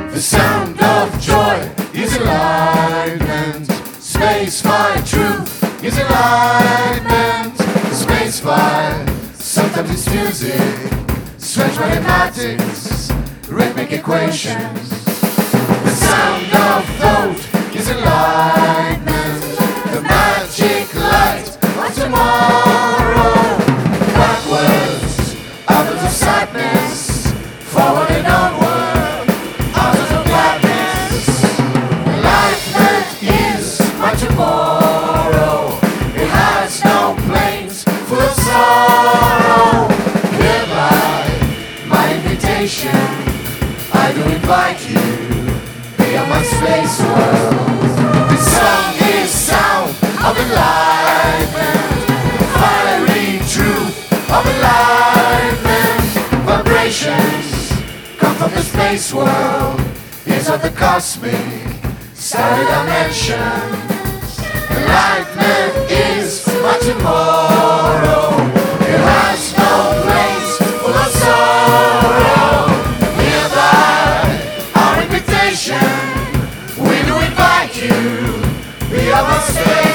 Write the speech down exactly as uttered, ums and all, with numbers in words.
The sound of joy is enlightenment. Space by truth is enlightenment. Space by sometimes it's music, strange mathematics, rhythmic equations. The sound of thought is enlightenment. The magic light of tomorrow. Backwards, out of sadness, forward and onward, out of gladness. Enlightenment is my tomorrow. It has no planes full of sorrow. Hereby, my invitation, I do invite you beyond my space world. This song is sound of enlightenment, fiery truth of enlightenment. Vibrations come from the space world, is of the cosmic starry dimension. Enlightenment is my tomorrow. It has no place full of sorrow. Hereby, our invitation, we do invite you beyond the space.